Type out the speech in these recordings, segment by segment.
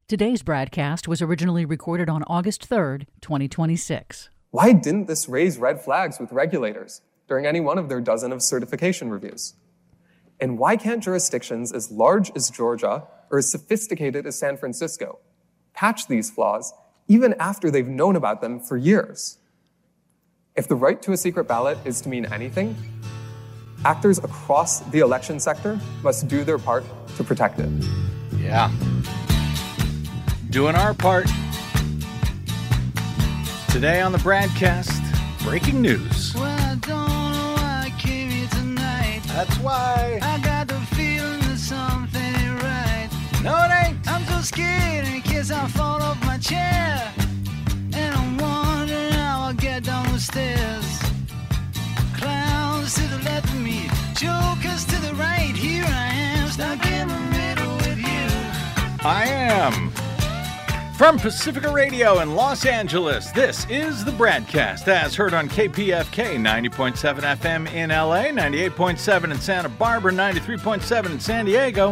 Today's broadcast was originally recorded on August 3rd, 2026. Why didn't this raise red flags with regulators during any one of their dozen of certification reviews? And why can't jurisdictions as large as Georgia or as sophisticated as San Francisco patch these flaws even after they've known about them for years? If the right to a secret ballot is to mean anything, actors across the election sector must do their part to protect it. Yeah. Doing our part. Today on the broadcast, breaking news. Well, I don't know why I came here tonight. That's why. I got the feeling that something ain't right. No, it ain't. I'm so scared in case I fall off my chair. And I'm wondering how I'll get down the stairs. Clowns to the left of me, jokers to the right. Here I am, stuck in the middle with you. I am. From Pacifica Radio in Los Angeles, this is the broadcast as heard on KPFK 90.7 FM in LA, 98.7 in Santa Barbara, 93.7 in San Diego,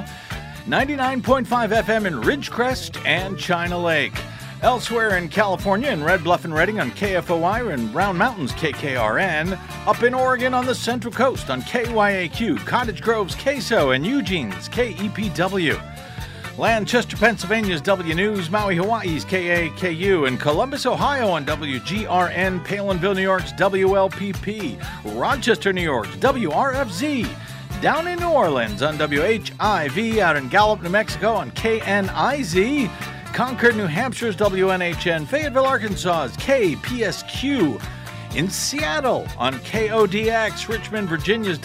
99.5 FM in Ridgecrest and China Lake. Elsewhere in California, in Red Bluff and Redding on KFOI, and Round Mountains KKRN, up in Oregon on the Central Coast on KYAQ, Cottage Grove's KSO, and Eugene's KEPW. Lancaster, Pennsylvania's W News, Maui, Hawaii's KAKU, and Columbus, Ohio on WGRN, Palinville, New York's WLPP, Rochester, New York's WRFZ, down in New Orleans on WHIV, out in Gallup, New Mexico on KNIZ, Concord, New Hampshire's WNHN, Fayetteville, Arkansas's KPSQ, in Seattle on KODX, Richmond, Virginia's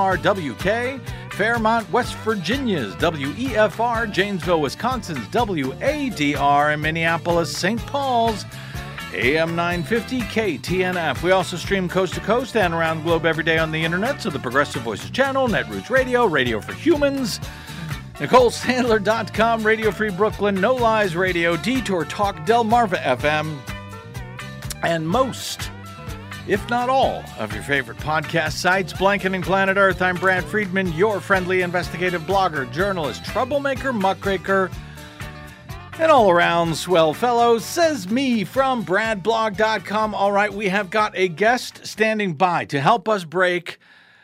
WRWK, Fairmont, West Virginia's WEFR, Janesville, Wisconsin's WADR, and Minneapolis, St. Paul's AM 950 KTNF. We also stream coast to coast and around the globe every day on the internet, so the Progressive Voices channel, Netroots Radio, Radio for Humans, NicoleSandler.com, Radio Free Brooklyn, No Lies Radio, Detour Talk, Delmarva FM, and most, if not all, of your favorite podcast sites. Blanketing Planet Earth, I'm Brad Friedman, your friendly investigative blogger, journalist, troublemaker, muckraker, and all-around swell fellow, says me from BradBlog.com. All right, we have got a guest standing by to help us break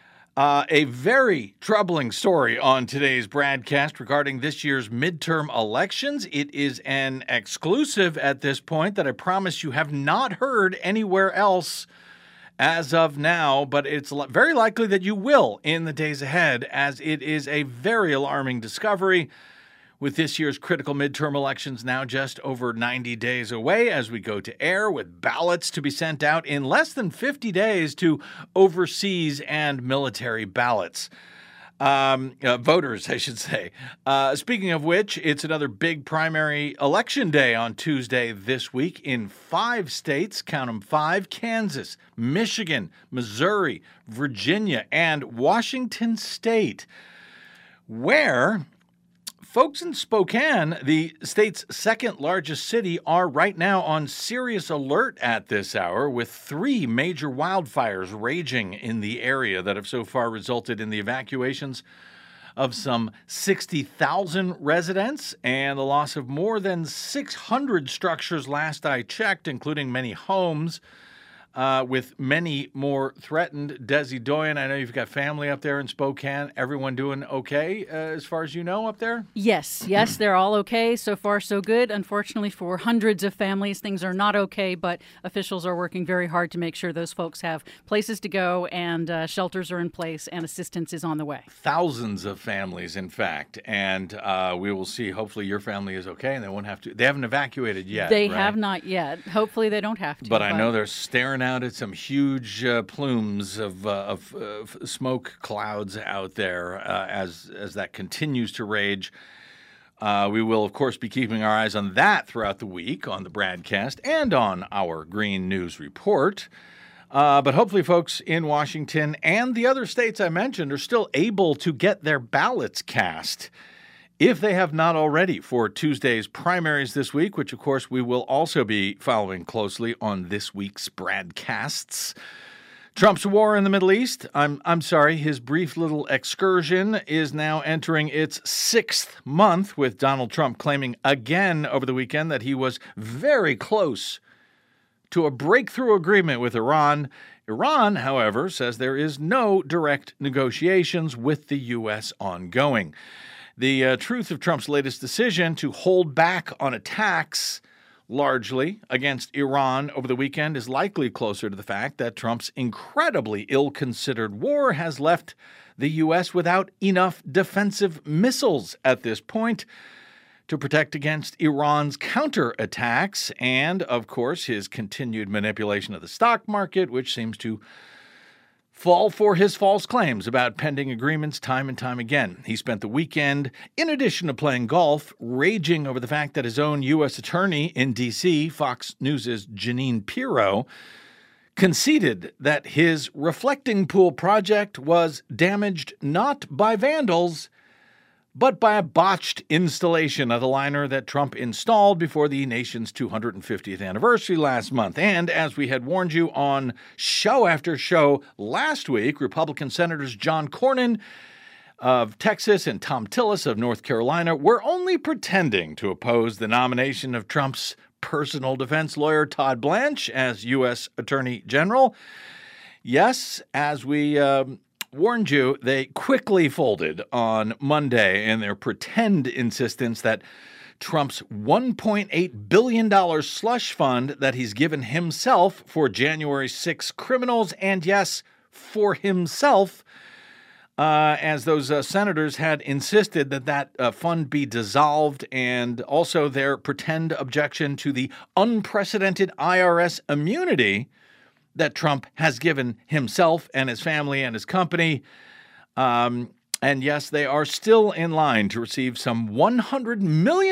a very troubling story on today's broadcast regarding this year's midterm elections. It is an exclusive at this point that I promise you have not heard anywhere else as of now, but it's very likely that you will in the days ahead, as it is a very alarming discovery with this year's critical midterm elections now just over 90 days away as we go to air, with ballots to be sent out in less than 50 days to overseas and military ballots. Voters, I should say. Speaking of which, it's another big primary election day on Tuesday this week in 5 states, count them 5, Kansas, Michigan, Missouri, Virginia, and Washington State, where folks in Spokane, the state's second largest city, are right now on serious alert at this hour, with 3 major wildfires raging in the area that have so far resulted in the evacuations of some 60,000 residents and the loss of more than 600 structures last I checked, including many homes, with many more threatened. Desi Doyen, I know you've got family up there in Spokane. Everyone doing okay as far as you know up there? Yes, they're all okay. So far, so good. Unfortunately, for hundreds of families, things are not okay, but officials are working very hard to make sure those folks have places to go and shelters are in place and assistance is on the way. Thousands of families, in fact, and we will see. Hopefully your family is okay and they won't have to. They haven't evacuated yet. They right? have not yet. Hopefully they don't have to. But I know they're staring out at some huge plumes of smoke clouds out there as that continues to rage. We will, of course, be keeping our eyes on that throughout the week on the broadcast and on our Green News Report. But hopefully folks in Washington and the other states I mentioned are still able to get their ballots cast, if they have not already, for Tuesday's primaries this week, which, of course, we will also be following closely on this week's broadcasts. Trump's war in the Middle East, I'm sorry, his brief little excursion is now entering its 6th month, with Donald Trump claiming again over the weekend that he was very close to a breakthrough agreement with Iran. Iran, however, says there is no direct negotiations with the U.S. ongoing. The truth of Trump's latest decision to hold back on attacks largely against Iran over the weekend is likely closer to the fact that Trump's incredibly ill-considered war has left the U.S. without enough defensive missiles at this point to protect against Iran's counterattacks and, of course, his continued manipulation of the stock market, which seems to fall for his false claims about pending agreements time and time again. He spent the weekend, in addition to playing golf, raging over the fact that his own U.S. attorney in D.C., Fox News' Jeanine Pirro, conceded that his reflecting pool project was damaged not by vandals, but by a botched installation of the liner that Trump installed before the nation's 250th anniversary last month. And as we had warned you on show after show last week, Republican Senators John Cornyn of Texas and Thom Tillis of North Carolina were only pretending to oppose the nomination of Trump's personal defense lawyer Todd Blanche as U.S. Attorney General. Yes, as we warned you, they quickly folded on Monday in their pretend insistence that Trump's $1.8 billion slush fund that he's given himself for January 6 criminals, and yes, for himself, as those senators had insisted that fund be dissolved, and also their pretend objection to the unprecedented IRS immunity that Trump has given himself and his family and his company. And yes, they are still in line to receive some $100 million.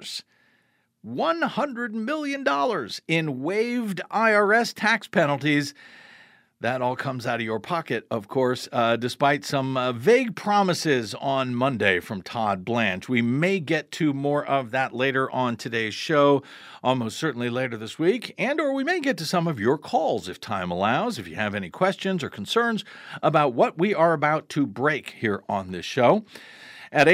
$100 million in waived IRS tax penalties. That all comes out of your pocket, of course, despite some vague promises on Monday from Todd Blanche. We may get to more of that later on today's show, almost certainly later this week, or we may get to some of your calls if time allows, if you have any questions or concerns about what we are about to break here on this show. At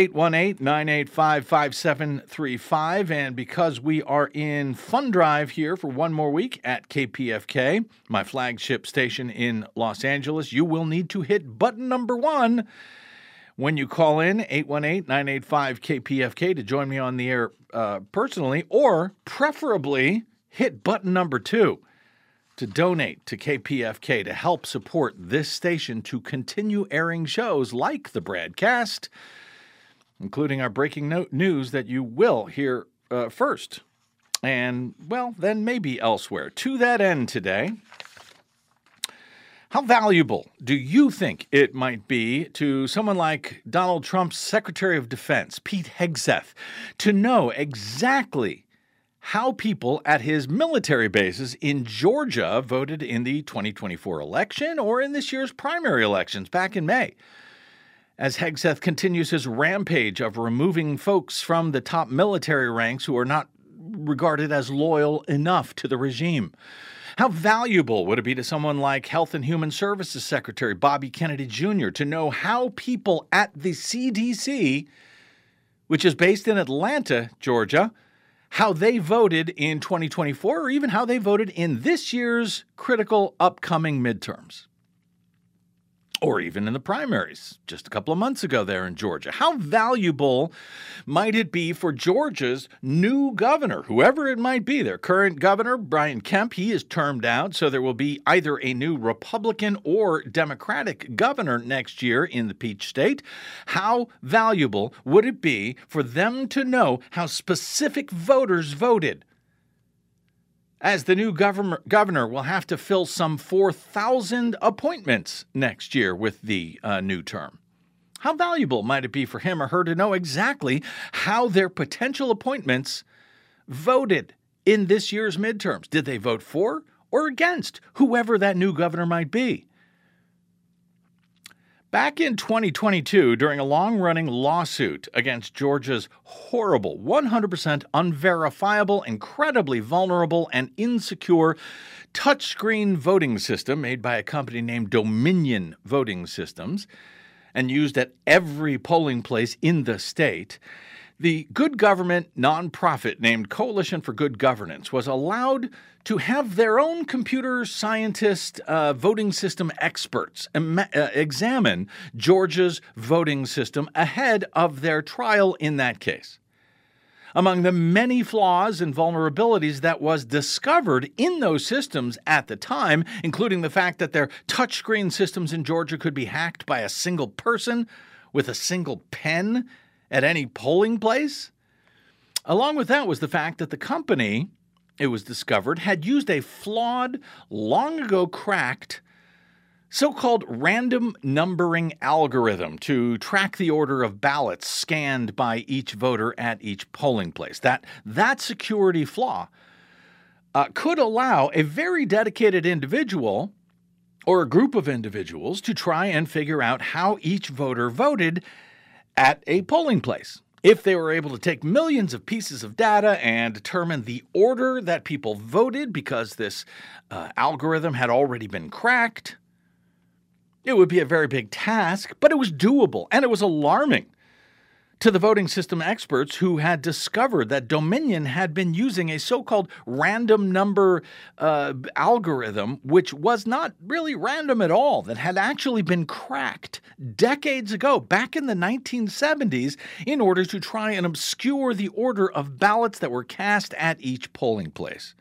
818-985-5735. And because we are in fund drive here for one more week at KPFK, my flagship station in Los Angeles, you will need to hit button number 1 when you call in, 818-985-KPFK, to join me on the air personally, or preferably hit button number 2 to donate to KPFK to help support this station to continue airing shows like the Bradcast, including our breaking news that you will hear first, and, well, then maybe elsewhere. To that end today, how valuable do you think it might be to someone like Donald Trump's Secretary of Defense, Pete Hegseth, to know exactly how people at his military bases in Georgia voted in the 2024 election or in this year's primary elections back in May, as Hegseth continues his rampage of removing folks from the top military ranks who are not regarded as loyal enough to the regime? How valuable would it be to someone like Health and Human Services Secretary Bobby Kennedy Jr. to know how people at the CDC, which is based in Atlanta, Georgia, how they voted in 2024, or even how they voted in this year's critical upcoming midterms? Or even in the primaries just a couple of months ago there in Georgia. How valuable might it be for Georgia's new governor, whoever it might be? Their current governor, Brian Kemp, he is termed out, so there will be either a new Republican or Democratic governor next year in the Peach State. How valuable would it be for them to know how specific voters voted, as the new governor will have to fill some 4,000 appointments next year with the new term? How valuable might it be for him or her to know exactly how their potential appointments voted in this year's midterms? Did they vote for or against whoever that new governor might be? Back in 2022, during a long-running lawsuit against Georgia's horrible, 100% unverifiable, incredibly vulnerable, and insecure touchscreen voting system made by a company named Dominion Voting Systems and used at every polling place in the state, the good government nonprofit named Coalition for Good Governance was allowed to have their own computer scientist voting system experts examine Georgia's voting system ahead of their trial in that case. Among the many flaws and vulnerabilities that was discovered in those systems at the time, including the fact that their touchscreen systems in Georgia could be hacked by a single person with a single pen at any polling place. Along with that was the fact that the company, it was discovered, had used a flawed, long ago cracked, so-called random numbering algorithm to track the order of ballots scanned by each voter at each polling place. That security flaw could allow a very dedicated individual or a group of individuals to try and figure out how each voter voted at a polling place. If they were able to take millions of pieces of data and determine the order that people voted because this algorithm had already been cracked, it would be a very big task, but it was doable, and it was alarming to the voting system experts who had discovered that Dominion had been using a so-called random number algorithm, which was not really random at all, that had actually been cracked decades ago, back in the 1970s, in order to try and obscure the order of ballots that were cast at each polling place.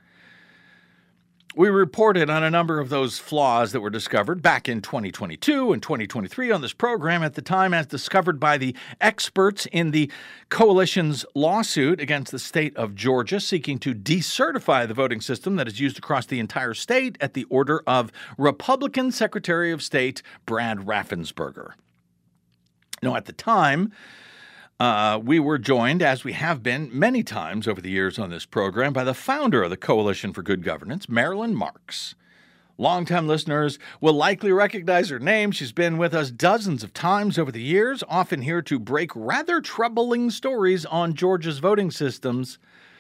We reported on a number of those flaws that were discovered back in 2022 and 2023 on this program, at the time as discovered by the experts in the coalition's lawsuit against the state of Georgia, seeking to decertify the voting system that is used across the entire state at the order of Republican Secretary of State Brad Raffensperger. Now, at the time, we were joined, as we have been many times over the years on this program, by the founder of the Coalition for Good Governance, Marilyn Marks. Longtime listeners will likely recognize her name. She's been with us dozens of times over the years, often here to break rather troubling stories on Georgia's voting systems.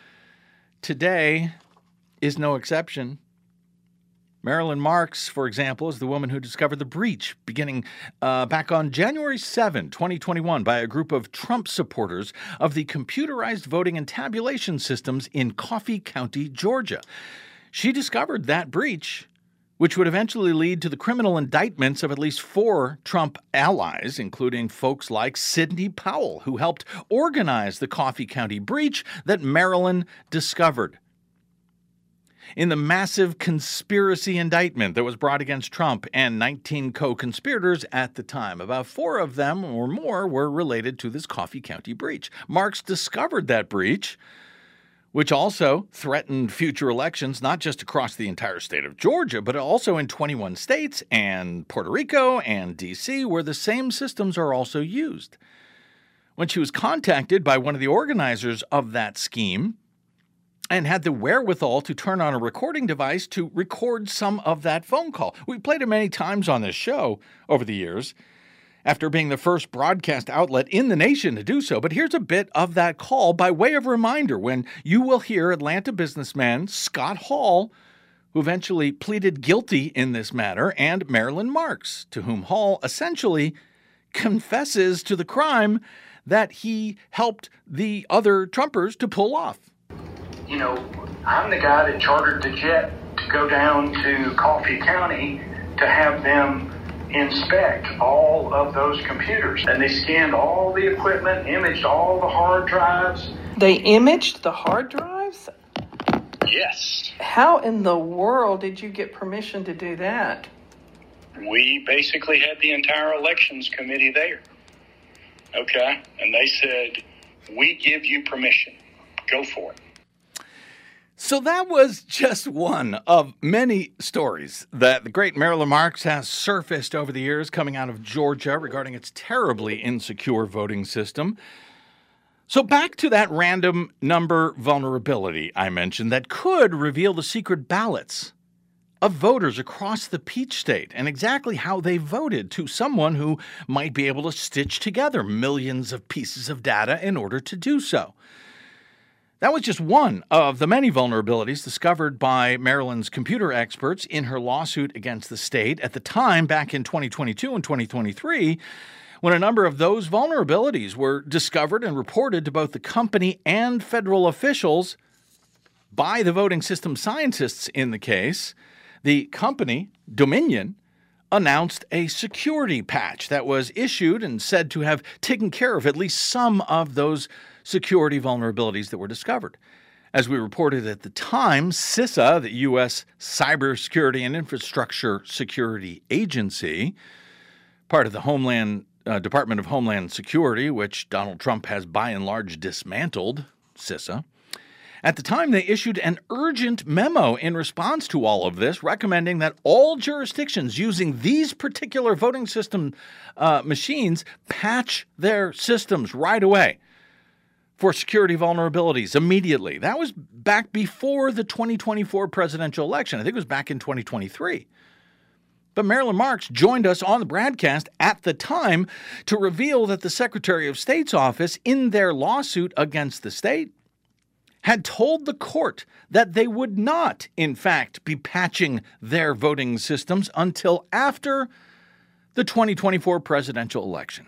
Today is no exception. Marilyn Marks, for example, is the woman who discovered the breach beginning back on January 7, 2021, by a group of Trump supporters of the computerized voting and tabulation systems in Coffee County, Georgia. She discovered that breach, which would eventually lead to the criminal indictments of at least 4 Trump allies, including folks like Sidney Powell, who helped organize the Coffee County breach that Marilyn discovered. In the massive conspiracy indictment that was brought against Trump and 19 co-conspirators at the time, about 4 of them or more were related to this Coffee County breach. Marks discovered that breach, which also threatened future elections, not just across the entire state of Georgia, but also in 21 states and Puerto Rico and D.C., where the same systems are also used. When she was contacted by one of the organizers of that scheme, and had the wherewithal to turn on a recording device to record some of that phone call. We played it many times on this show over the years, after being the first broadcast outlet in the nation to do so. But here's a bit of that call by way of reminder when you will hear Atlanta businessman Scott Hall, who eventually pleaded guilty in this matter, and Marilyn Marks, to whom Hall essentially confesses to the crime that he helped the other Trumpers to pull off. You know, I'm the guy that chartered the jet to go down to Coffee County to have them inspect all of those computers. And they scanned all the equipment, imaged all the hard drives. They imaged the hard drives? Yes. How in the world did you get permission to do that? We basically had the entire elections committee there. Okay? And they said, we give you permission. Go for it. So that was just one of many stories that the great Marilyn Marks has surfaced over the years coming out of Georgia regarding its terribly insecure voting system. So back to that random number vulnerability I mentioned that could reveal the secret ballots of voters across the Peach State and exactly how they voted to someone who might be able to stitch together millions of pieces of data in order to do so. That was just one of the many vulnerabilities discovered by Maryland's computer experts in her lawsuit against the state at the time, back in 2022 and 2023, when a number of those vulnerabilities were discovered and reported to both the company and federal officials by the voting system scientists in the case. The company, Dominion, announced a security patch that was issued and said to have taken care of at least some of those security vulnerabilities that were discovered. As we reported at the time, CISA, the U.S. Cybersecurity and Infrastructure Security Agency, part of the Department of Homeland Security, which Donald Trump has by and large dismantled, CISA. At the time, they issued an urgent memo in response to all of this, recommending that all jurisdictions using these particular voting system machines patch their systems right away for security vulnerabilities immediately. That was back before the 2024 presidential election. I think it was back in 2023. But Marilyn Marks joined us on the broadcast at the time to reveal that the Secretary of State's office, in their lawsuit against the state, had told the court that they would not, in fact, be patching their voting systems until after the 2024 presidential election.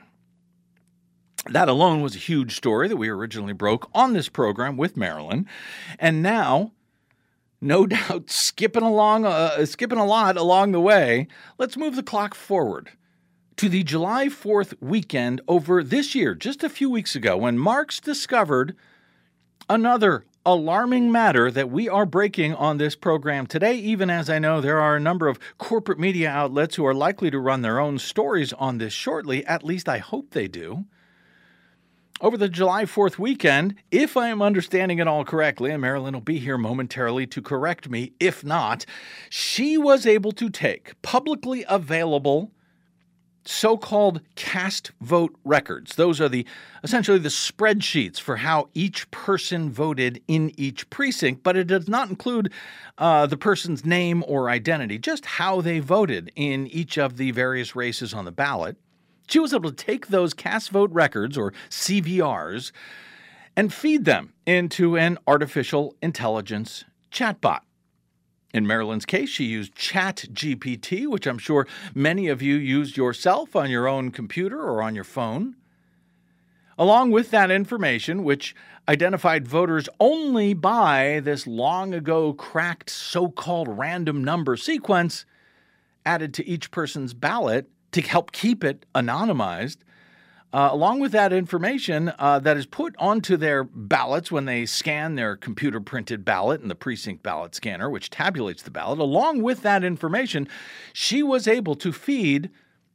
That alone was a huge story that we originally broke on this program with Marilyn. And now, no doubt, skipping a lot along the way, let's move the clock forward to the July 4th weekend over this year, just a few weeks ago, when Marks discovered another alarming matter that we are breaking on this program today, even as I know there are a number of corporate media outlets who are likely to run their own stories on this shortly. At least I hope they do. Over the July 4th weekend, if I am understanding it all correctly, and Marilyn will be here momentarily to correct me if not, she was able to take publicly available so-called cast vote records. Those are essentially the spreadsheets for how each person voted in each precinct, but it does not include the person's name or identity, just how they voted in each of the various races on the ballot. She was able to take those cast vote records, or CVRs, and feed them into an artificial intelligence chatbot. In Marilyn's case, she used ChatGPT, which I'm sure many of you used yourself on your own computer or on your phone. Along with that information, which identified voters only by this long ago cracked so-called random number sequence added to each person's ballot to help keep it anonymized, along with that information that is put onto their ballots when they scan their computer-printed ballot in the precinct ballot scanner, which tabulates the ballot. Along with that information, she was able to feed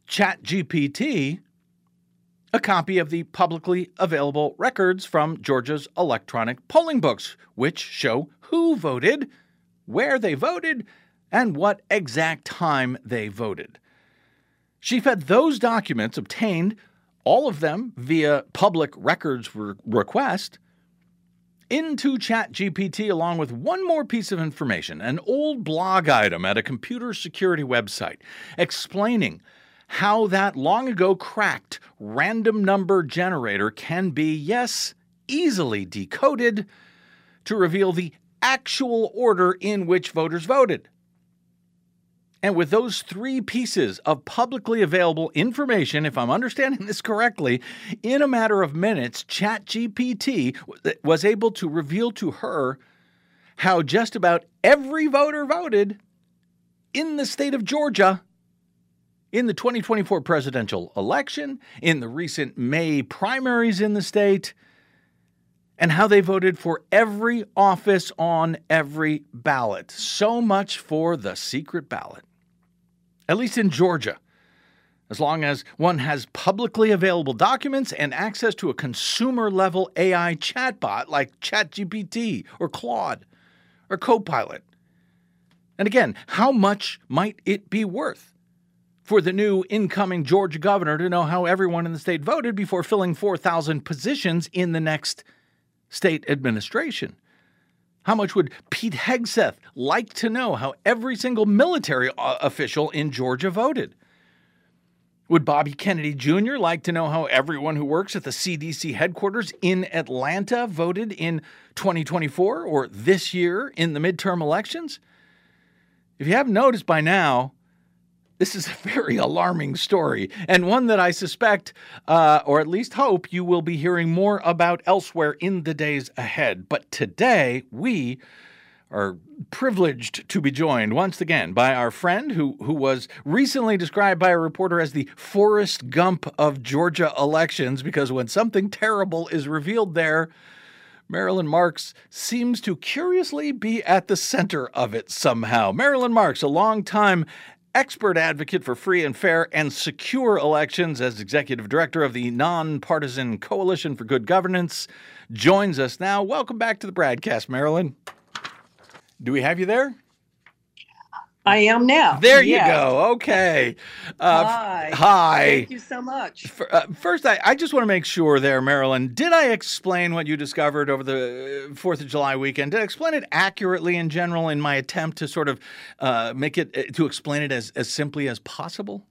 ChatGPT a copy of the publicly available records from Georgia's electronic polling books, which show who voted, where they voted, and what exact time they voted. She fed those documents, obtained all of them via public records request, into ChatGPT along with one more piece of information, an old blog item at a computer security website explaining how that long ago cracked random number generator can be, yes, easily decoded to reveal the actual order in which voters voted. And with those three pieces of publicly available information, if I'm understanding this correctly, in a matter of minutes, ChatGPT was able to reveal to her how just about every voter voted in the state of Georgia in the 2024 presidential election, in the recent May primaries in the state, and how they voted for every office on every ballot. So much for the secret ballot. At least in Georgia, as long as one has publicly available documents and access to a consumer-level AI chatbot like ChatGPT or Claude or Copilot. And again, how much might it be worth for the new incoming Georgia governor to know how everyone in the state voted before filling 4,000 positions in the next state administration? How much would Pete Hegseth like to know how every single military official in Georgia voted? Would Bobby Kennedy Jr. like to know how everyone who works at the CDC headquarters in Atlanta voted in 2024 or this year in the midterm elections? If you haven't noticed by now, this is a very alarming story, and one that I suspect, or at least hope, you will be hearing more about elsewhere in the days ahead. But today, we are privileged to be joined once again by our friend who was recently described by a reporter as the Forrest Gump of Georgia elections, because when something terrible is revealed there, Marilyn Marks seems to curiously be at the center of it somehow. Marilyn Marks, a longtime expert advocate for free and fair and secure elections as executive director of the Nonpartisan Coalition for Good Governance, joins us now. Welcome back to the BradCast, Marilyn. Do we have you there? I am now. There you go. Okay. Hi. Hi. Thank you so much. First, I just want to make sure there, Marilyn, did I explain what you discovered over the 4th of July weekend? Did I explain it accurately in general in my attempt to sort of to explain it as simply as possible?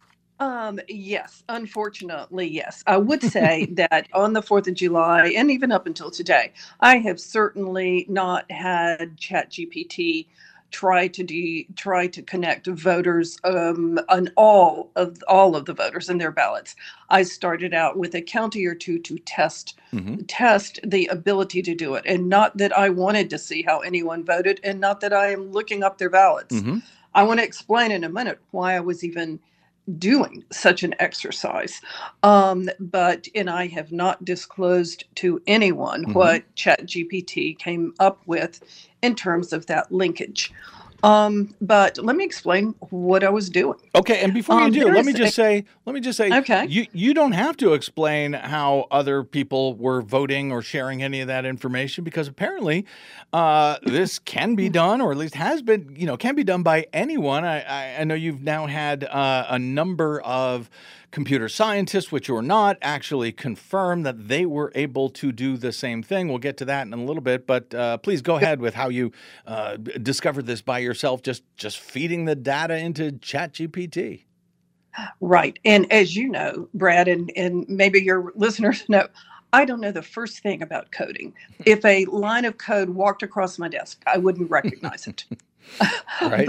Yes, unfortunately, yes. I would say that on the 4th of July, and even up until today, I have certainly not had ChatGPT try to connect voters on all of the voters and their ballots. I started out with a county or two to test the ability to do it, and not that I wanted to see how anyone voted, and not that I am looking up their ballots. I want to explain in a minute why I was even doing such an exercise. But I have not disclosed to anyone what ChatGPT came up with in terms of that linkage. But let me explain what I was doing. Okay, and before you do, let me just say, okay, you don't have to explain how other people were voting or sharing any of that information, because apparently this can be done, or at least has been, can be done by anyone. I know you've now had a number of computer scientists, which or not, actually confirm that they were able to do the same thing. We'll get to that in a little bit, but please go ahead with how you discovered this by yourself, just feeding the data into ChatGPT. Right. And as you know, Brad, and maybe your listeners know, I don't know the first thing about coding. If a line of code walked across my desk, I wouldn't recognize it. Right.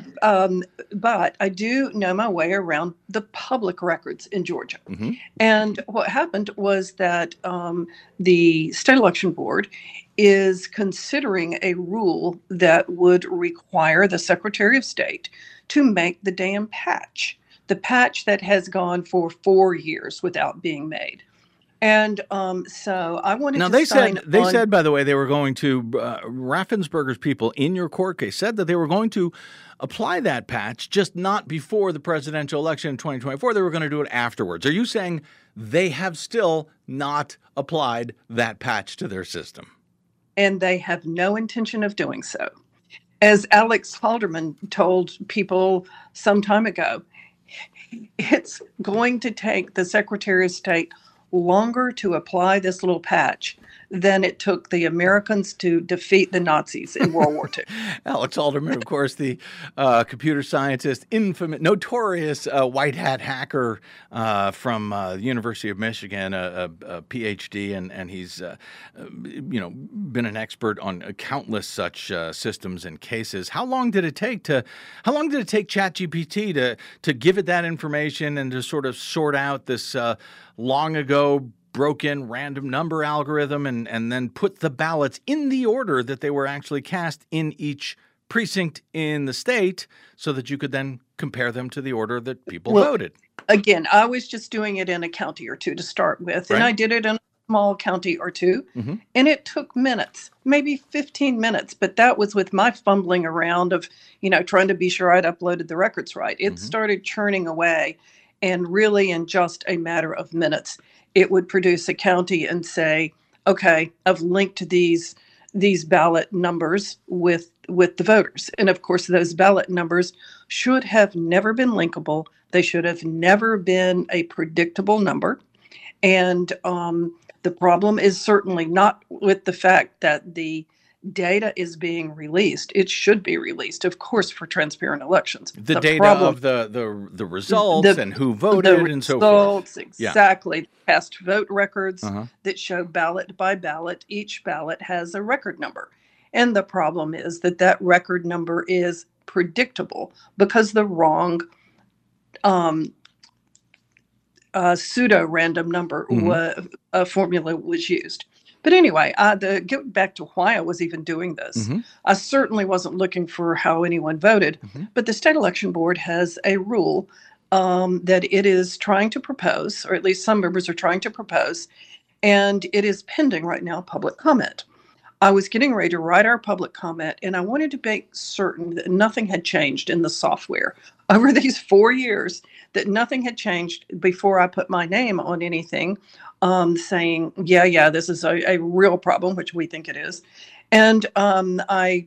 But I do know my way around the public records in Georgia. And what happened was that the State Election Board is considering a rule that would require the Secretary of State to make the damn patch, the patch that has gone for 4 years without being made. And so I wanted now to they sign said, by the way, they were going to, Raffensperger's people in your court case said that they were going to apply that patch, just not before the presidential election in 2024. They were going to do it afterwards. Are you saying they have still not applied that patch to their system? And they have no intention of doing so. As Alex Halderman told people some time ago, it's going to take the Secretary of State longer to apply this little patch than it took the Americans to defeat the Nazis in World War II. Alex Halderman, of course, the computer scientist, infamous, notorious white hat hacker from the University of Michigan, a PhD, and he's been an expert on countless such systems and cases. How long did it take ChatGPT to give it that information and to sort of sort out this long ago broken random number algorithm and then put the ballots in the order that they were actually cast in each precinct in the state so that you could then compare them to the order that people voted? Again, I was just doing it in a county or two to start with, and I did it in a small county or two, and it took minutes, maybe 15 minutes, but that was with my fumbling around of, trying to be sure I'd uploaded the records right. It started churning away, and really in just a matter of minutes, it would produce a county and say, okay, I've linked these ballot numbers with the voters. And of course, those ballot numbers should have never been linkable. They should have never been a predictable number. And the problem is certainly not with the fact that the data is being released. It should be released, of course, for transparent elections. The data of the results and who voted and so forth. Exactly. Yeah. Past vote records that show ballot by ballot. Each ballot has a record number. And the problem is that record number is predictable because the wrong pseudo-random number formula was used. But anyway, get back to why I was even doing this. I certainly wasn't looking for how anyone voted, but the State Election Board has a rule that it is trying to propose, or at least some members are trying to propose, and it is pending right now public comment. I was getting ready to write our public comment, and I wanted to make certain that nothing had changed in the software over these 4 years, that nothing had changed before I put my name on anything saying, yeah, this is a real problem, which we think it is. And I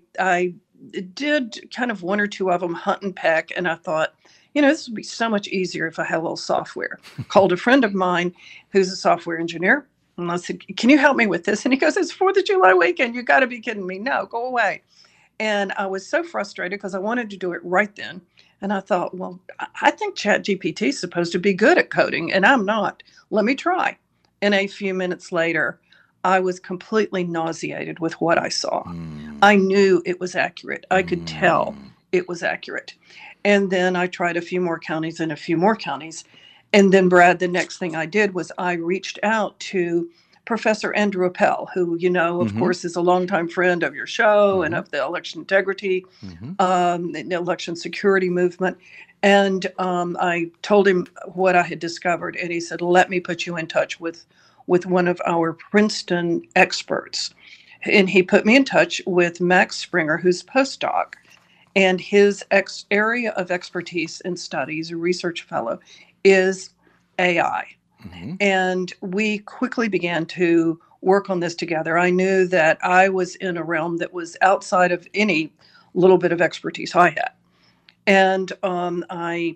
did kind of one or two of them hunt and peck, and I thought, this would be so much easier if I had a little software. Called a friend of mine who's a software engineer. And I said, can you help me with this? And he goes, it's 4th of July weekend. You got to be kidding me. No, go away. And I was so frustrated because I wanted to do it right then. And I thought, well, I think ChatGPT is supposed to be good at coding, and I'm not. Let me try. And a few minutes later, I was completely nauseated with what I saw. I knew it was accurate. I could tell it was accurate. And then I tried a few more counties and a few more counties. And then, Brad, the next thing I did was I reached out to Professor Andrew Appel, who, of course, is a longtime friend of your show and of the election integrity, the election security movement. And I told him what I had discovered. And he said, let me put you in touch with one of our Princeton experts. And he put me in touch with Max Springer, who's postdoc. And his area of expertise and studies, a research fellow, is AI. And we quickly began to work on this together. I knew that I was in a realm that was outside of any little bit of expertise I had. And I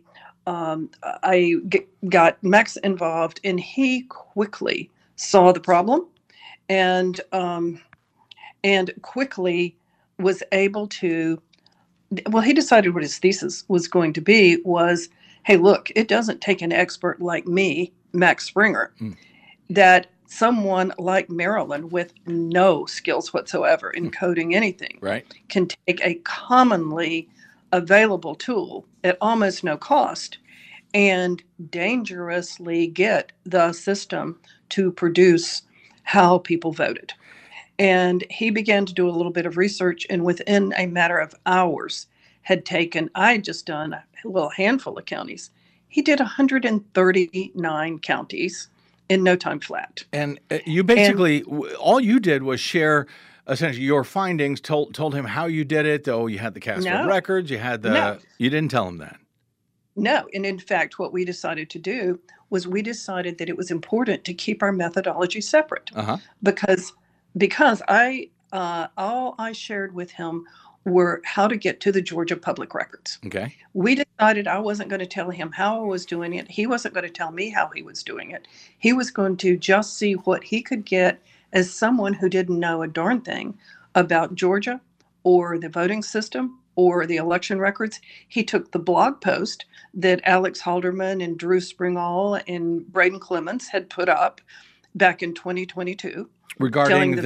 got Max involved, and he quickly saw the problem and quickly was able to, he decided what his thesis was going to be was, hey, look, it doesn't take an expert like me, Max Springer, that someone like Marilyn with no skills whatsoever in coding anything can take a commonly available tool at almost no cost and dangerously get the system to produce how people voted. And he began to do a little bit of research, and within a matter of hours I had just done a little handful of counties. He did 139 counties in no time flat. And you basically, all you did was share essentially your findings, told him how you did it. Oh, you had the cast of records, you had you didn't tell him that. No. And in fact, what we decided to do was we decided that it was important to keep our methodology separate because all I shared with him were how to get to the Georgia public records. Okay. We decided I wasn't going to tell him how I was doing it. He wasn't going to tell me how he was doing it. He was going to just see what he could get as someone who didn't know a darn thing about Georgia or the voting system or the election records. He took the blog post that Alex Halderman and Drew Springall and Braden Clements had put up back in 2022. Regarding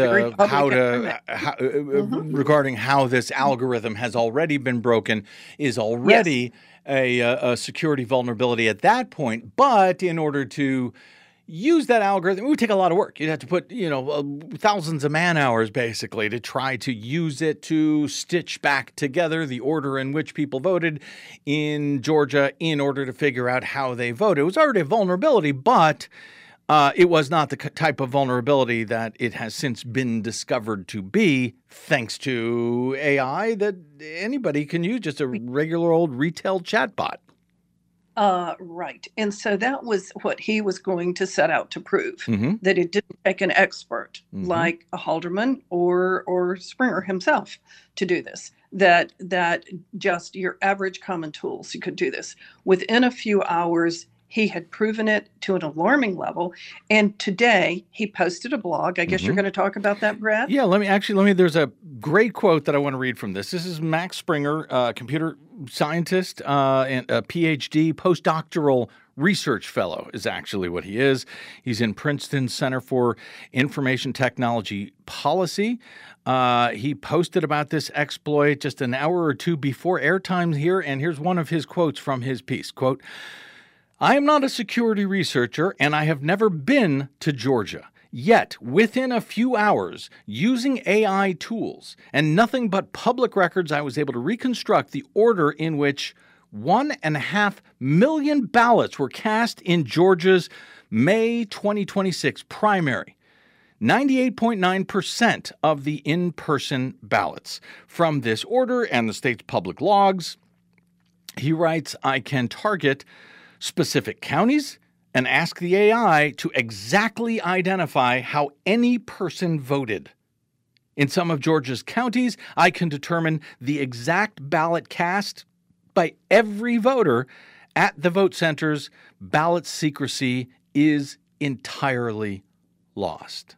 regarding how this algorithm has already been broken, is already a security vulnerability at that point. But in order to use that algorithm, it would take a lot of work. You'd have to put, thousands of man hours basically to try to use it to stitch back together the order in which people voted in Georgia in order to figure out how they voted. It was already a vulnerability, but it was not the type of vulnerability that it has since been discovered to be, thanks to AI that anybody can use, just a regular old retail chatbot. Right. And so that was what he was going to set out to prove, that it didn't take an expert like a Halderman or Springer himself to do this, that just your average common tools, you could do this. Within a few hours, He had proven it to an alarming level. And today he posted a blog. I guess you're going to talk about that, Brad? Yeah, let me, there's a great quote that I want to read from this. This is Max Springer, computer scientist and a PhD, postdoctoral research fellow is actually what he is. He's in Princeton Center for Information Technology Policy. He posted about this exploit just an hour or two before airtime here, and here's one of his quotes from his piece. Quote, "I am not a security researcher, and I have never been to Georgia. Yet, within a few hours, using AI tools and nothing but public records, I was able to reconstruct the order in which 1.5 million ballots were cast in Georgia's May 2026 primary. 98.9% of the in-person ballots. From this order and the state's public logs," he writes, "I can target specific counties and ask the AI to exactly identify how any person voted. In some of Georgia's counties, I can determine the exact ballot cast by every voter at the vote centers. Ballot secrecy is entirely lost."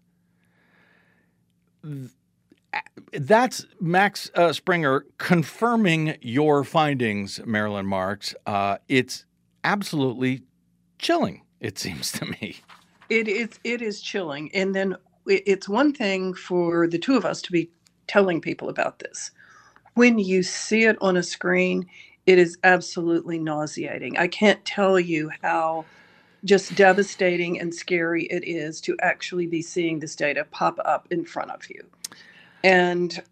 That's Max Springer confirming your findings, Marilyn Marks. It's absolutely chilling, it seems to me. It is chilling. And then it's one thing for the two of us to be telling people about this. When you see it on a screen, it is absolutely nauseating. I can't tell you how just devastating and scary it is to actually be seeing this data pop up in front of you. And,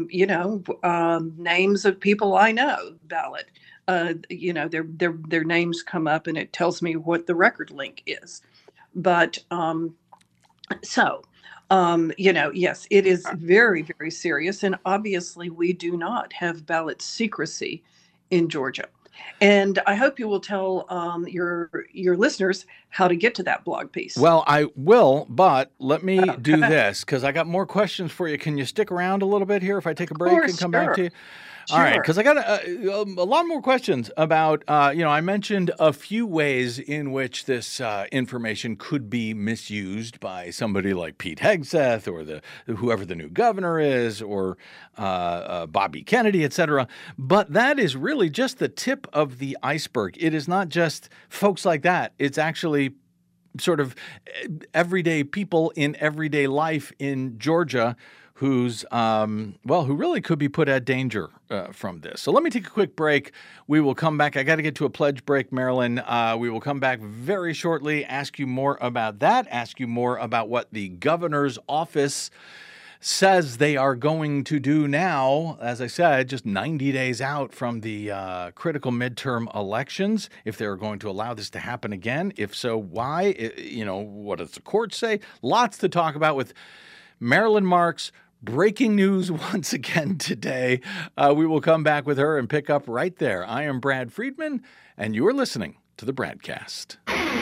names of people I know, ballot, their names come up and it tells me what the record link is. But yes, it is very, very serious. And obviously we do not have ballot secrecy in Georgia. And I hope you will tell your listeners how to get to that blog piece. Well, I will, but let me do this because I got more questions for you. Can you stick around a little bit here if I take a break and come back to you? All right, because I got a lot more questions about, I mentioned a few ways in which this information could be misused by somebody like Pete Hegseth or whoever the new governor is or Bobby Kennedy, et cetera. But that is really just the tip of the iceberg. It is not just folks like that. It's actually sort of everyday people in everyday life in Georgia who really could be put at danger from this. So let me take a quick break. We will come back. I got to get to a pledge break, Marilyn. We will come back very shortly, ask you more about that, ask you more about what the governor's office says they are going to do now, as I said, just 90 days out from the critical midterm elections, if they're going to allow this to happen again. If so, why? What does the court say? Lots to talk about with Marilyn Marks. Breaking news once again today. We will come back with her and pick up right there. I am Brad Friedman, and you are listening to the Bradcast.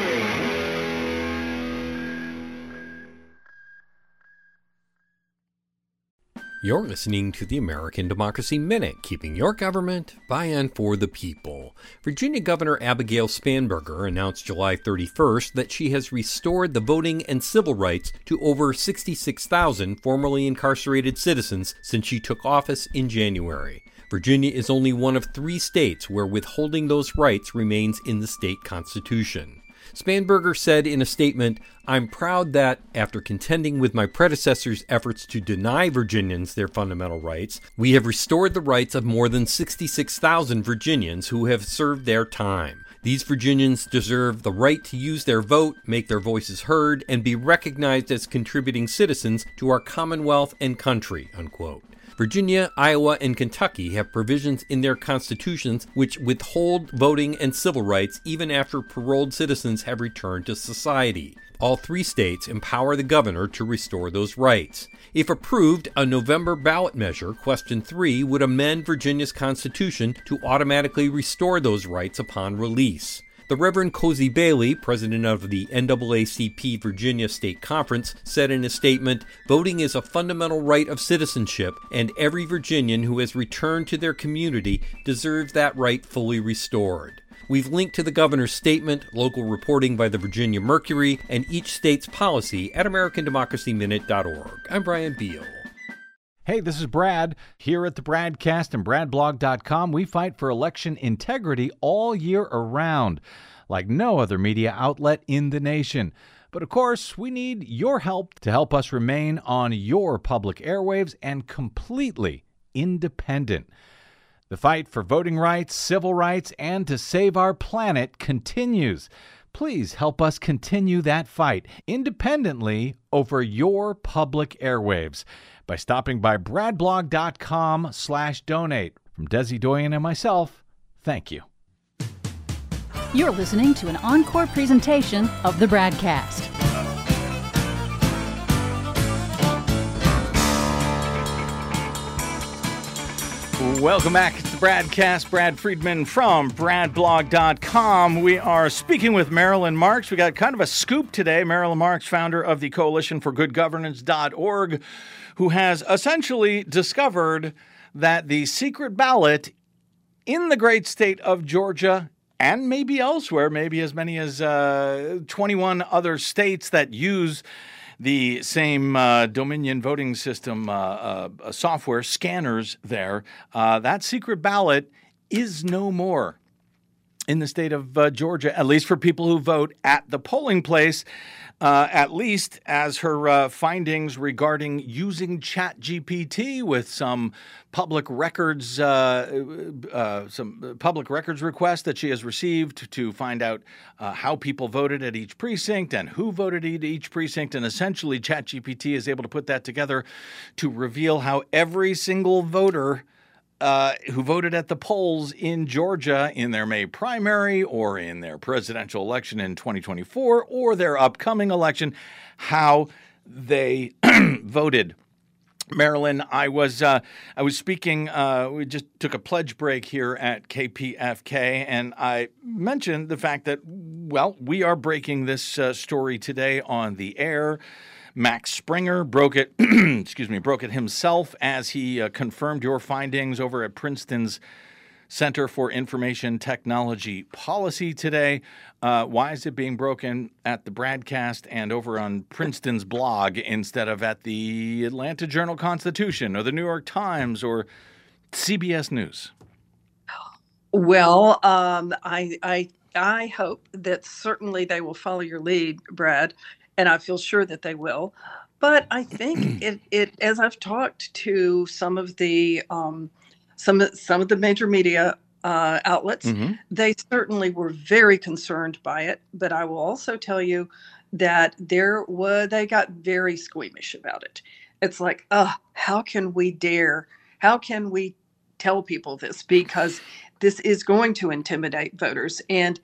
You're listening to the American Democracy Minute, keeping your government by and for the people. Virginia Governor Abigail Spanberger announced July 31st that she has restored the voting and civil rights to over 66,000 formerly incarcerated citizens since she took office in January. Virginia is only one of 3 states where withholding those rights remains in the state constitution. Spanberger said in a statement, "I'm proud that, after contending with my predecessors' efforts to deny Virginians their fundamental rights, we have restored the rights of more than 66,000 Virginians who have served their time. These Virginians deserve the right to use their vote, make their voices heard, and be recognized as contributing citizens to our Commonwealth and country," unquote. Virginia, Iowa, and Kentucky have provisions in their constitutions which withhold voting and civil rights even after paroled citizens have returned to society. All 3 states empower the governor to restore those rights. If approved, a November ballot measure, Question 3, would amend Virginia's constitution to automatically restore those rights upon release. The Reverend Cozy Bailey, president of the NAACP Virginia State Conference, said in a statement, "Voting is a fundamental right of citizenship, and every Virginian who has returned to their community deserves that right fully restored." We've linked to the governor's statement, local reporting by the Virginia Mercury, and each state's policy at AmericanDemocracyMinute.org. I'm Brian Beal. Hey, this is Brad. Here at the Bradcast and BradBlog.com, we fight for election integrity all year around, like no other media outlet in the nation. But of course, we need your help to help us remain on your public airwaves and completely independent. The fight for voting rights, civil rights, and to save our planet continues. Please help us continue that fight independently over your public airwaves by stopping by bradblog.com/donate. From Desi Doyen and myself, thank you. You're listening to an encore presentation of the Bradcast. Welcome back to the Bradcast. Brad Friedman from BradBlog.com. We are speaking with Marilyn Marks. We got kind of a scoop today. Marilyn Marks, founder of the Coalition for Good Governance.org, who has essentially discovered that the secret ballot in the great state of Georgia and maybe elsewhere, maybe as many as 21 other states that use the same Dominion voting system software, scanners there, that secret ballot is no more in the state of Georgia, at least for people who vote at the polling place, at least as her findings regarding using ChatGPT with some public records requests that she has received to find out how people voted at each precinct and who voted at each precinct. And essentially, ChatGPT is able to put that together to reveal how every single voter who voted at the polls in Georgia in their May primary or in their presidential election in 2024 or their upcoming election, how they voted. Marilyn, I was speaking, we just took a pledge break here at KPFK, and I mentioned the fact that, well, we are breaking this story today on the air. Max Springer broke it himself as he confirmed your findings over at Princeton's Center for Information Technology Policy today. Why is it being broken at the Bradcast and over on Princeton's blog instead of at the Atlanta Journal-Constitution or the New York Times or CBS News? Well, I hope that certainly they will follow your lead, Brad, and I feel sure that they will. But I think it as I've talked to some of the major media outlets, they certainly were very concerned by it. But I will also tell you that they got very squeamish about it. It's like, how can we dare? How can we tell people this? Because this is going to intimidate voters. And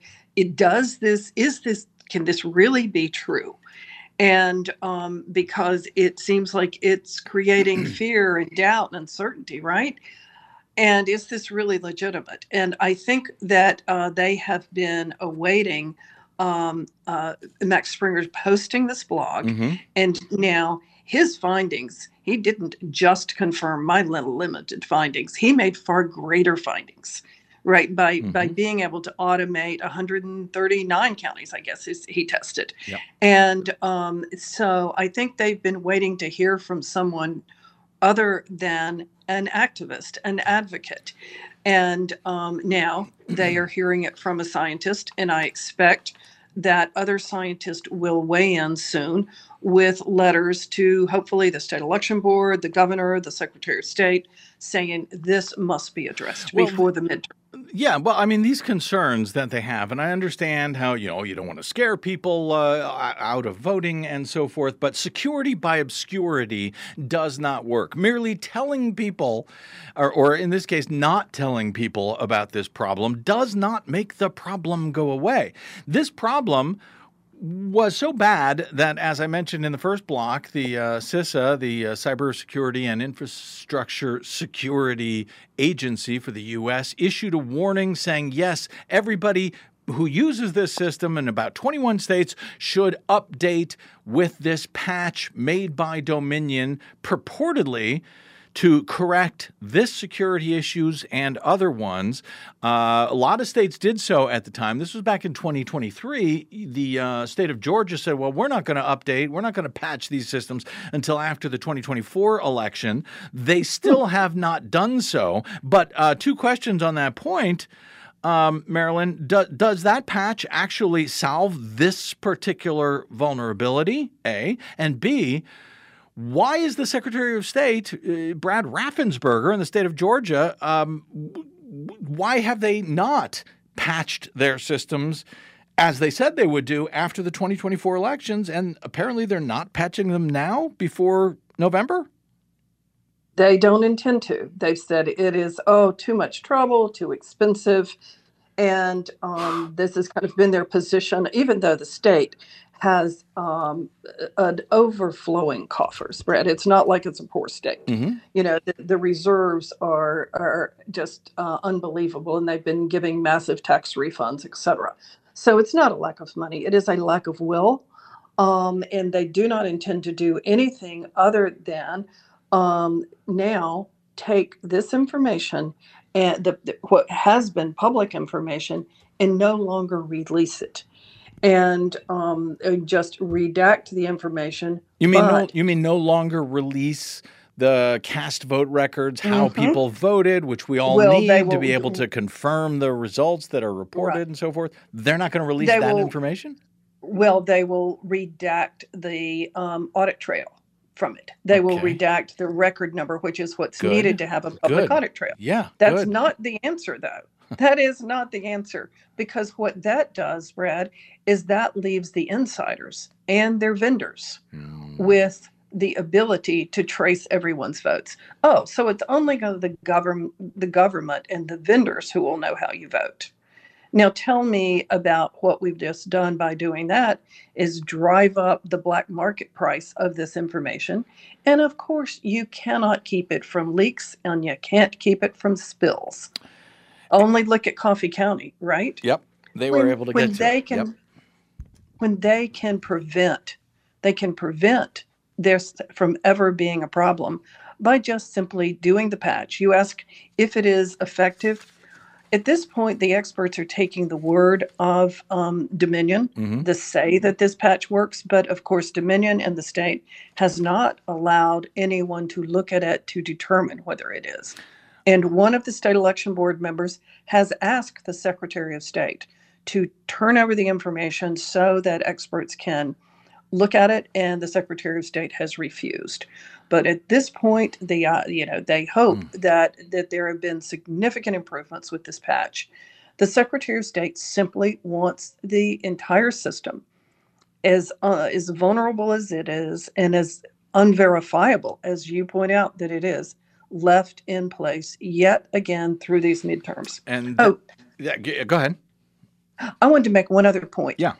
can this really be true? And because it seems like it's creating fear and doubt and uncertainty, right? And is this really legitimate? And I think that they have been awaiting Max Springer's posting this blog. And now his findings, he didn't just confirm my limited findings. He made far greater findings, right? By being able to automate 139 counties, I guess, he tested. Yep. And so I think they've been waiting to hear from someone other than an activist, an advocate. And now they are hearing it from a scientist, and I expect that other scientists will weigh in soon with letters to hopefully the state election board, the governor, the secretary of state, saying this must be addressed before the midterm. Yeah, well, I mean, these concerns that they have, and I understand how, you don't want to scare people out of voting and so forth, but security by obscurity does not work. Merely telling people, or in this case, not telling people about this problem does not make the problem go away. This problem was so bad that, as I mentioned in the first block, the CISA, the Cybersecurity and Infrastructure Security Agency for the U.S., issued a warning saying, yes, everybody who uses this system in about 21 states should update with this patch made by Dominion purportedly to correct this security issues and other ones. A lot of states did so at the time. This was back in 2023. The state of Georgia said, well, we're not going to update, we're not going to patch these systems until after the 2024 election. They still have not done so. But two questions on that point. Marilyn, does that patch actually solve this particular vulnerability, A? And B, why is the Secretary of State, Brad Raffensperger in the state of Georgia, why have they not patched their systems as they said they would do after the 2024 elections, and apparently they're not patching them now before November? They don't intend to. They've said it is, too much trouble, too expensive. And this has kind of been their position, even though the state has an overflowing coffers, Brett. It's not like it's a poor state. Mm-hmm. You know, the reserves are just unbelievable, and they've been giving massive tax refunds, et cetera. So it's not a lack of money. It is a lack of will. And they do not intend to do anything other than now take this information and what has been public information and no longer release it, and just redact the information. You mean no longer release the cast vote records, how people voted, which we all need to be able to confirm the results that are reported and so forth? They're not going to release that information? Well, they will redact the audit trail from it. They will redact the record number, which is what's needed to have a public audit trail. Yeah. That's not the answer, though. That is not the answer, because what that does, Brad, is that leaves the insiders and their vendors with the ability to trace everyone's votes. Oh, so it's only going to the government and the vendors who will know how you vote. Now tell me about what we've just done by doing that is drive up the black market price of this information. And of course, you cannot keep it from leaks, and you can't keep it from spills. Only look at Coffee County, right? Yep. They were able to get to it. When they can prevent this from ever being a problem by just simply doing the patch. You ask if it is effective. At this point, the experts are taking the word of Dominion to say that this patch works. But of course, Dominion and the state has not allowed anyone to look at it to determine whether it is. And one of the state election board members has asked the Secretary of State to turn over the information so that experts can look at it, and the Secretary of State has refused. But at this point, they hope that there have been significant improvements with this patch. The Secretary of State simply wants the entire system, as vulnerable as it is and as unverifiable as you point out that it is, left in place yet again through these midterms. And go ahead. I wanted to make one other point. Yeah.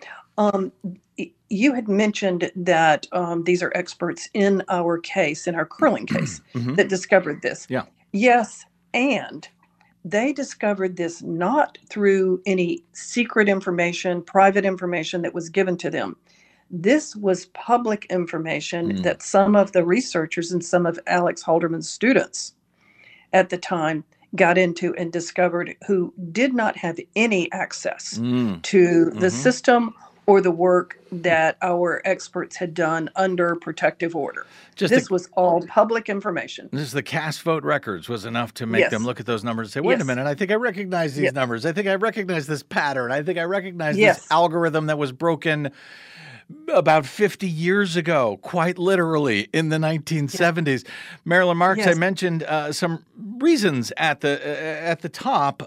You had mentioned that these are experts in our case, in our curling case, that discovered this. Yeah. Yes, and they discovered this not through any secret information, private information that was given to them. This was public information that some of the researchers and some of Alex Halderman's students at the time got into and discovered, who did not have any access to the system or the work that our experts had done under protective order. This was all public information. The cast vote records was enough to make them look at those numbers and say, wait a minute, I think I recognize these numbers. I think I recognize this pattern. I think I recognize this algorithm that was broken about 50 years ago, quite literally in the 1970s. Marilyn Marks, I mentioned some reasons at the top,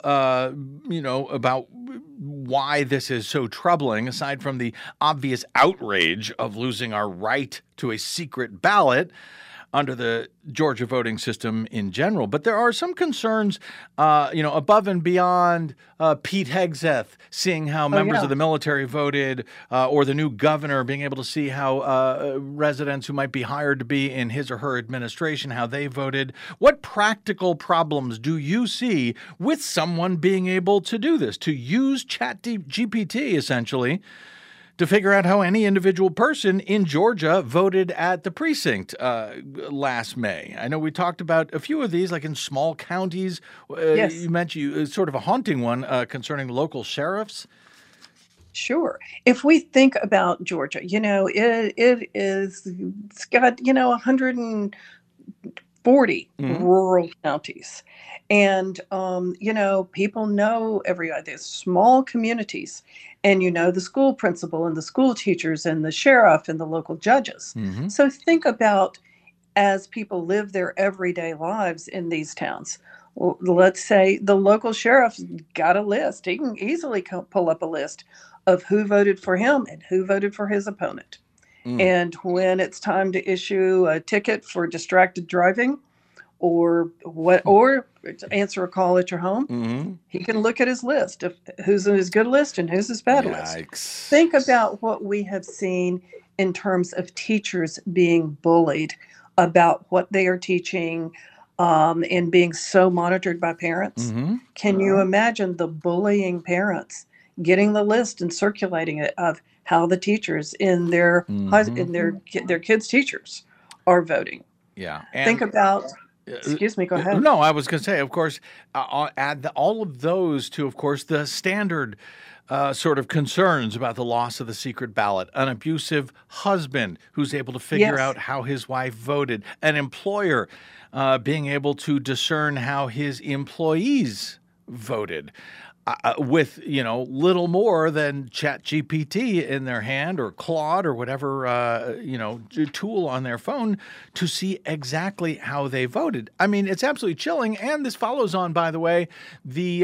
about why this is so troubling, aside from the obvious outrage of losing our right to a secret ballot under the Georgia voting system in general. But there are some concerns, above and beyond Pete Hegseth seeing how members of the military voted, or the new governor being able to see how residents who might be hired to be in his or her administration, how they voted. What practical problems do you see with someone being able to do this, to use ChatGPT essentially to figure out how any individual person in Georgia voted at the precinct last May. I know we talked about a few of these, like in small counties. Yes. You mentioned sort of a haunting one concerning local sheriffs. Sure. If we think about Georgia, it's got, 140 rural counties. And, people know everybody. There's small communities, and the school principal and the school teachers and the sheriff and the local judges. Mm-hmm. So think about, as people live their everyday lives in these towns, let's say the local sheriff's got a list. He can easily pull up a list of who voted for him and who voted for his opponent. And when it's time to issue a ticket for distracted driving or answer a call at your home, he can look at his list of who's in his good list and who's his bad list. Think about what we have seen in terms of teachers being bullied about what they are teaching and being so monitored by parents. Can you imagine the bullying parents getting the list and circulating it of how the teachers in their their kids' teachers are voting? Yeah. Think about. Excuse me. Go ahead. No, I was going to say, of course, add all of those to, of course, the standard sort of concerns about the loss of the secret ballot, an abusive husband who's able to figure out how his wife voted, an employer being able to discern how his employees voted. With, little more than ChatGPT in their hand or Claude or whatever, tool on their phone to see exactly how they voted. I mean, it's absolutely chilling. And this follows on, by the way, the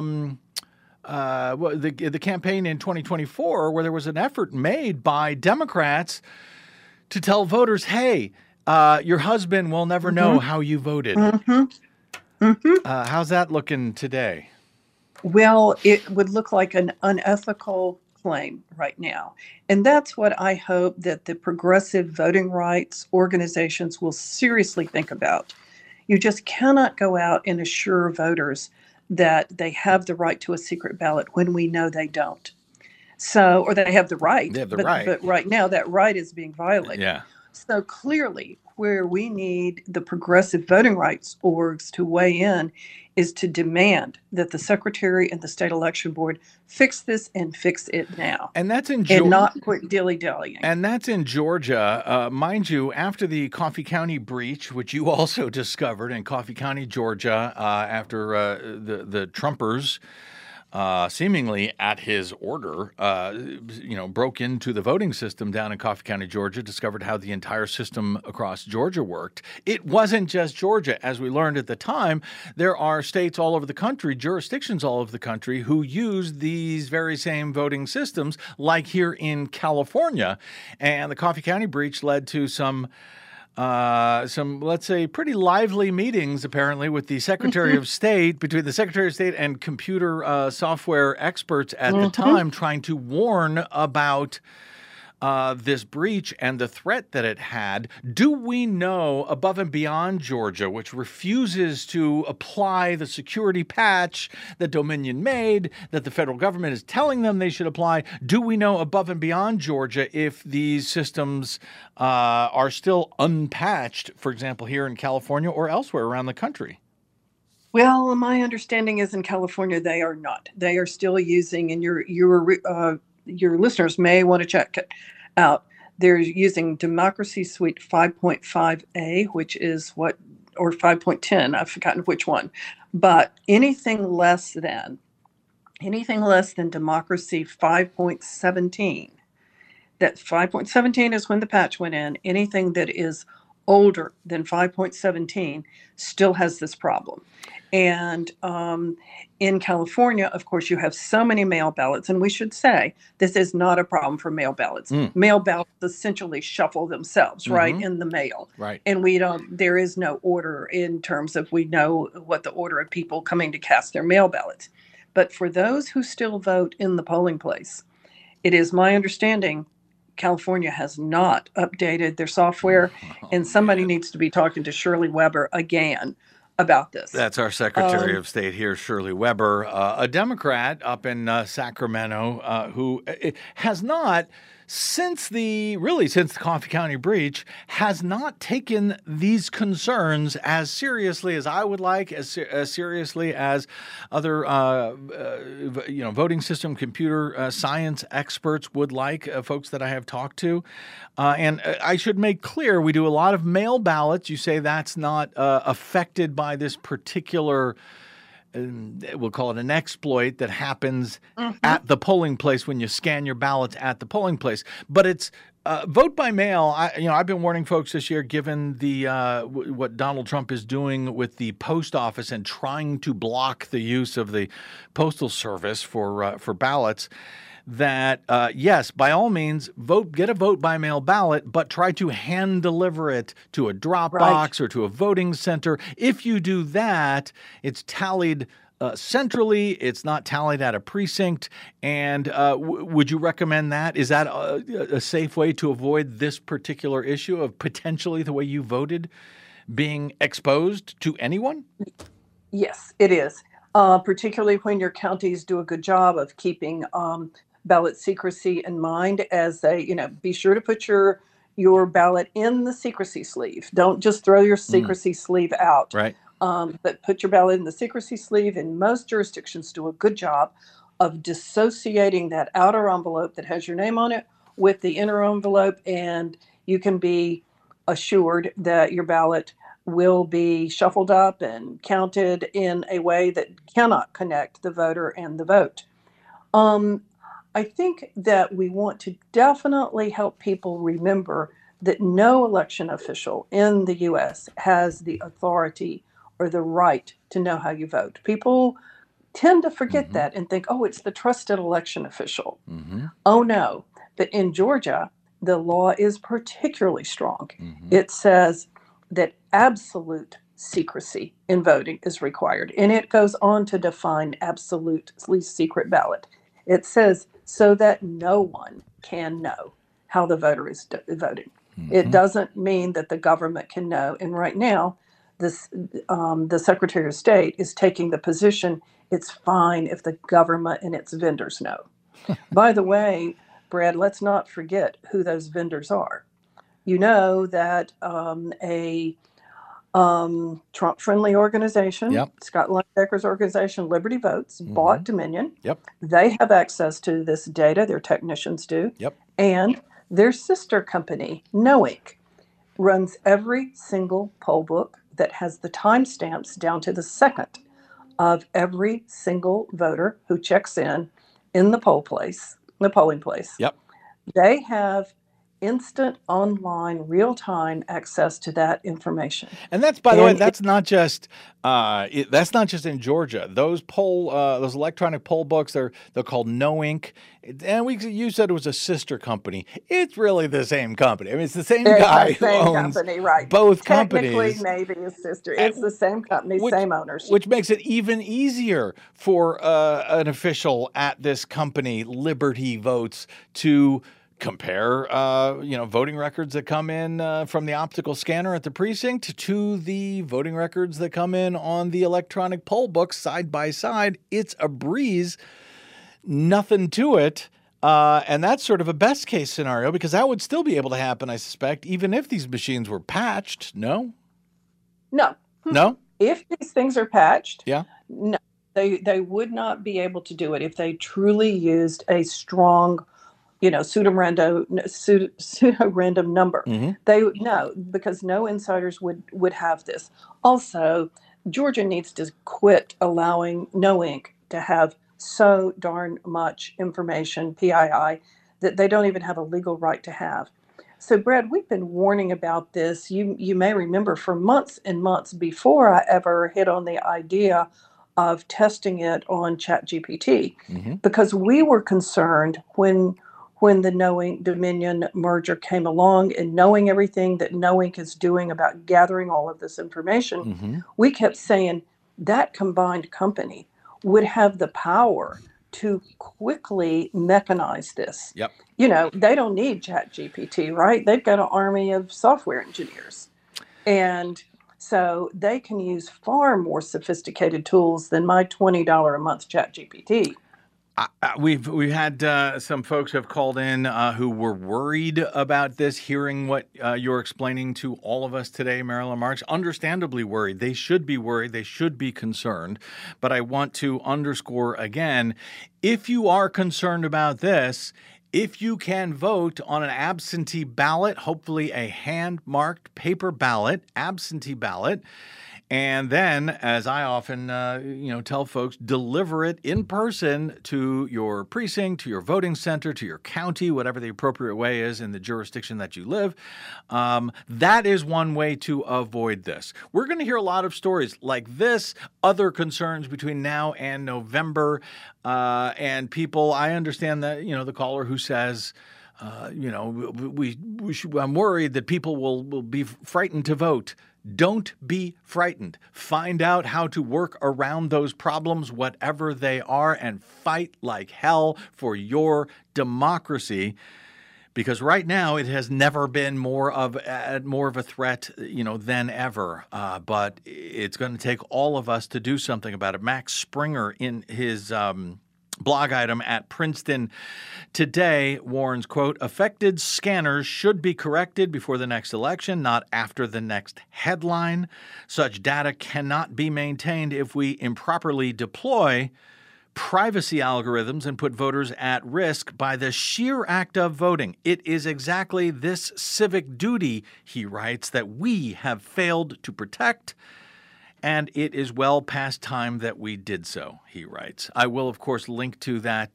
campaign in 2024 where there was an effort made by Democrats to tell voters, hey, your husband will never know how you voted. How's that looking today? Well, it would look like an unethical claim right now. And that's what I hope that the progressive voting rights organizations will seriously think about. You just cannot go out and assure voters that they have the right to a secret ballot when we know they don't. So, or they have the right. They have the right. But right now that right is being violated. Yeah. So clearly where we need the progressive voting rights orgs to weigh in is to demand that the Secretary and the State Election Board fix this and fix it now. And that's in Georgia. And not quit dilly-dallying. And that's in Georgia. Mind you, after the Coffee County breach, which you also discovered in Coffee County, Georgia, after the Trumpers seemingly at his order, broke into the voting system down in Coffee County, Georgia, discovered how the entire system across Georgia worked. It wasn't just Georgia. As we learned at the time, there are states all over the country, jurisdictions all over the country who use these very same voting systems, like here in California. And the Coffee County breach led to some, let's say, pretty lively meetings, apparently, with the Secretary of State, between the Secretary of State and computer software experts at the time, trying to warn about this breach and the threat that it had. Do we know, above and beyond Georgia, which refuses to apply the security patch that Dominion made, that the federal government is telling them they should apply, do we know above and beyond Georgia if these systems are still unpatched, for example, here in California or elsewhere around the country? Well, my understanding is in California they are not. They are still using, and your listeners may want to check it out. They're using Democracy Suite 5.5A, which is or 5.10, I've forgotten which one. But anything less than Democracy 5.17, that 5.17 is when the patch went in. Anything that is older than 5.17 still has this problem. And in California, of course, you have so many mail ballots. And we should say this is not a problem for mail ballots. Mail ballots essentially shuffle themselves, right, in the mail. Right. And there is no order in terms of, we know what the order of people coming to cast their mail ballots. But for those who still vote in the polling place, it is my understanding California has not updated their software. And somebody needs to be talking to Shirley Weber again about this. That's our Secretary of State here, Shirley Weber, a Democrat up in Sacramento, who has not, since the Coffee County breach, has not taken these concerns as seriously as I would like, as seriously as other, voting system computer science experts would like, folks that I have talked to. And I should make clear, we do a lot of mail ballots. You say that's not affected by this particular, we'll call it an exploit that happens at the polling place when you scan your ballots at the polling place. But it's vote by mail. I've been warning folks this year, given the what Donald Trump is doing with the post office and trying to block the use of the postal service for ballots, that yes, by all means, get a vote by mail ballot, but try to hand deliver it to a drop box or to a voting center. If you do that, it's tallied centrally. It's not tallied at a precinct. And would you recommend that? Is that a safe way to avoid this particular issue of potentially the way you voted being exposed to anyone? Yes, it is. Particularly when your counties do a good job of keeping ballot secrecy in mind, as be sure to put your ballot in the secrecy sleeve. Don't just throw your secrecy sleeve out. Right. But put your ballot in the secrecy sleeve. And most jurisdictions do a good job of dissociating that outer envelope that has your name on it with the inner envelope, and you can be assured that your ballot will be shuffled up and counted in a way that cannot connect the voter and the vote. I think that we want to definitely help people remember that no election official in the U.S. has the authority or the right to know how you vote. People tend to forget that and think, oh, it's the trusted election official. Oh, no. But in Georgia, the law is particularly strong. It says that absolute secrecy in voting is required. And it goes on to define absolutely secret ballot. It says so that no one can know how the voter is voting. It doesn't mean that the government can know. And right now, the Secretary of State is taking the position it's fine if the government and its vendors know. By the way, Brad, let's not forget who those vendors are. You know that a Trump-friendly organization, Scott Linebaker's organization, Liberty Votes, bought Dominion. They have access to this data. Their technicians do. And their sister company, Knowink, runs every single poll book that has the timestamps down to the second of every single voter who checks in the polling place. They have instant online real-time access to that information. And that's, by the way, that's not just in Georgia. Those electronic poll books, they're called Knowink. And you said it was a sister company. It's really the same company. I mean, it's the same guy who owns both companies. Technically, maybe a sister. It's the same company, same ownership. Which makes it even easier for an official at this company, Liberty Votes, to compare, voting records that come in from the optical scanner at the precinct to the voting records that come in on the electronic poll books side by side. It's a breeze, nothing to it. And that's sort of a best case scenario, because that would still be able to happen, I suspect, even if these machines were patched. No? No. No? If these things are patched, no, they would not be able to do it if they truly used a strong pseudo-random number. Because no insiders would have this. Also, Georgia needs to quit allowing Knowink to have so darn much information, PII, that they don't even have a legal right to have. So, Brad, we've been warning about this. You may remember for months and months before I ever hit on the idea of testing it on ChatGPT, because we were concerned when the Knowink Dominion merger came along, and knowing everything that Knowink is doing about gathering all of this information, we kept saying that combined company would have the power to quickly mechanize this. They don't need ChatGPT, right? They've got an army of software engineers. And So they can use far more sophisticated tools than my $20 a month ChatGPT. We've had some folks have called in who were worried about this, hearing what you're explaining to all of us today, Marilyn Marks. Understandably worried. They should be worried. They should be concerned. But I want to underscore again, if you are concerned about this, if you can vote on an absentee ballot, hopefully a hand-marked paper ballot, absentee ballot, and then, as I often tell folks, deliver it in person to your precinct, to your voting center, to your county, whatever the appropriate way is in the jurisdiction that you live. That is one way to avoid this. We're going to hear a lot of stories like this, other concerns between now and November, and people. I understand that the caller who says, I'm worried that people will be frightened to vote. Don't be frightened. Find out how to work around those problems, whatever they are, and fight like hell for your democracy. Because right now it has never been more of a threat, than ever. But it's going to take all of us to do something about it. Max Springer, in his blog item at Princeton Today, warns, quote, affected scanners should be corrected before the next election, not after the next headline. Such data cannot be maintained if we improperly deploy privacy algorithms and put voters at risk by the sheer act of voting. It is exactly this civic duty, he writes, that we have failed to protect. And it is well past time that we did so, he writes. I will, of course, link to that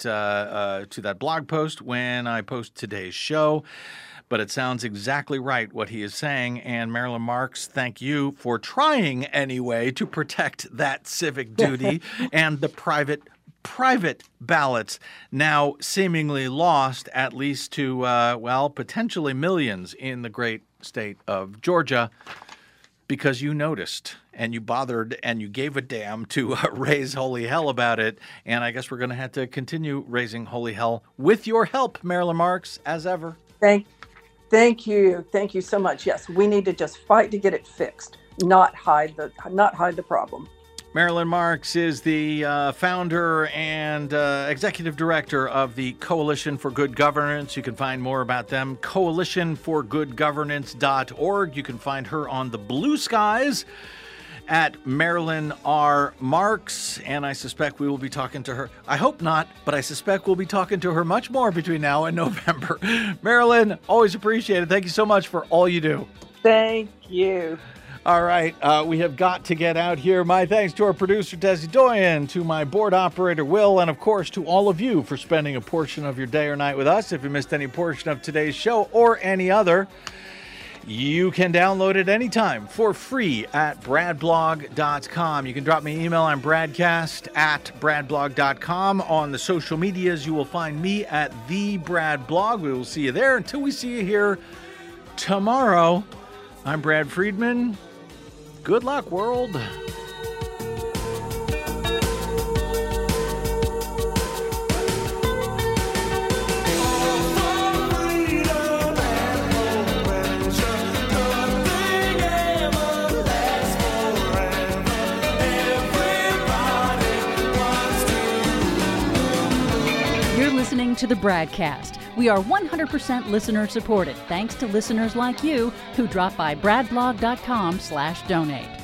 blog post when I post today's show. But it sounds exactly right what he is saying. And Marilyn Marks, thank you for trying anyway to protect that civic duty and the private ballots, now seemingly lost, at least to, potentially millions in the great state of Georgia, because you noticed and you bothered and you gave a damn to raise holy hell about it. And I guess we're going to have to continue raising holy hell with your help, Marilyn Marks, as ever. Thank you. Thank you so much. Yes, we need to just fight to get it fixed, not hide the problem. Marilyn Marks is the founder and executive director of the Coalition for Good Governance. You can find more about them, coalitionforgoodgovernance.org. You can find her on the Blue Skies at Marilyn R. Marks, and I suspect we will be talking to her. I hope not, but I suspect we'll be talking to her much more between now and November. Marilyn, always appreciate it. Thank you so much for all you do. Thank you. All right, we have got to get out here. My thanks to our producer, Desi Doyen, to my board operator, Will, and of course to all of you for spending a portion of your day or night with us. If you missed any portion of today's show or any other, you can download it anytime for free at bradblog.com. You can drop me an email. I'm bradcast@bradblog.com. On the social medias, you will find me at @TheBradBlog. We will see you there. Until we see you here tomorrow, I'm Brad Friedman. Good luck, world. You're listening to the Bradcast. We are 100% listener supported, thanks to listeners like you who drop by bradblog.com/donate.